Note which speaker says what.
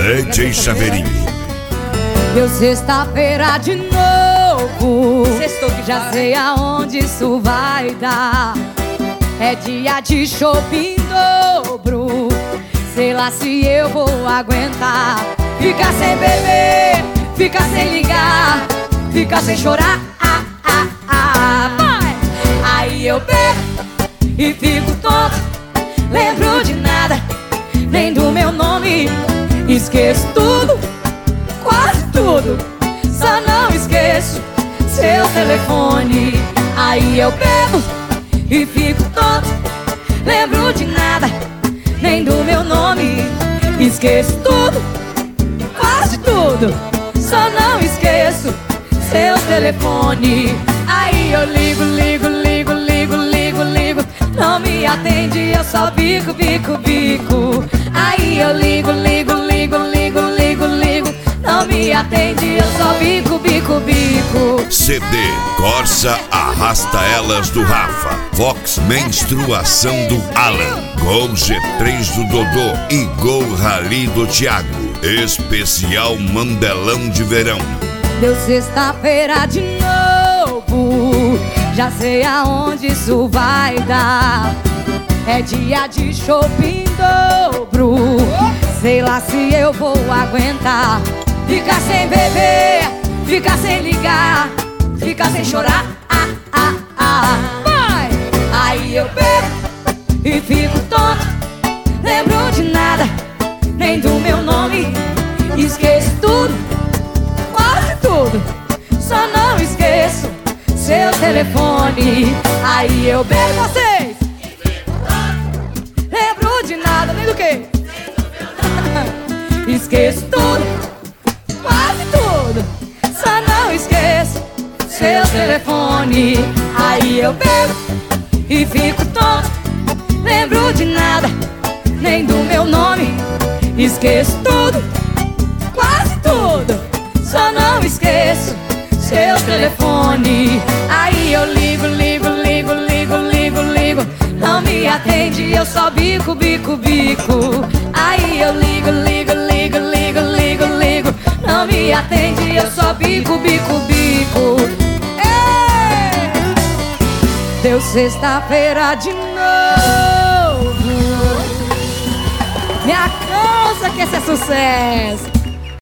Speaker 1: DJ Chaveirinho.
Speaker 2: Deu sexta-feira de novo.
Speaker 3: Sextou que
Speaker 2: já sei aonde isso vai dar. É dia de shopping em dobro. Sei lá se eu vou aguentar. Ficar sem beber, ficar sem ligar, ficar sem chorar. Vai! Aí eu bebo e fico tonto. Lembro de nada, nem do meu nome. Esqueço tudo, quase tudo. Só não esqueço seu telefone. Aí eu bebo e fico tonto. Lembro de nada, nem do meu nome. Esqueço tudo, quase tudo. Só não esqueço seu telefone. Aí eu ligo, ligo, ligo, ligo, ligo, ligo. Não me atende, eu só bico, bico, bico. Aí eu ligo, ligo, ligo, ligo, ligo, ligo. Não me atende, eu só bico, bico, bico.
Speaker 1: CD Corsa Arrasta Elas do Rafa, Vox Menstruação do Alan, Gol G3 do Dodô e Gol Rally do Thiago. Especial Mandelão de Verão.
Speaker 2: Deu sexta-feira de novo. Já sei aonde isso vai dar. É dia de shopping em dobro. Sei lá se eu vou aguentar. Ficar sem beber, ficar sem ligar, ficar sem chorar. Vai! Aí eu bebo e fico tonto. Lembro de nada, nem do meu nome. Esqueço tudo, quase tudo. Só não esqueço seu telefone. Aí eu bebo vocês. Lembro de nada, nem do que. Esqueço tudo, quase tudo. Só não esqueço seu telefone. Aí eu bebo e fico tonto. Lembro de nada, nem do meu nome. Esqueço tudo, quase tudo. Só não esqueço seu telefone. Aí eu ligo, ligo, ligo, ligo, ligo, ligo. Não me atende, eu só bico, bico, bico. Aí eu ligo, ligo, ligo, ligo, ligo, ligo. Não me atende, eu só bico, bico, bico. Ei! Deu sexta-feira de novo. Minha causa que esse é sucesso.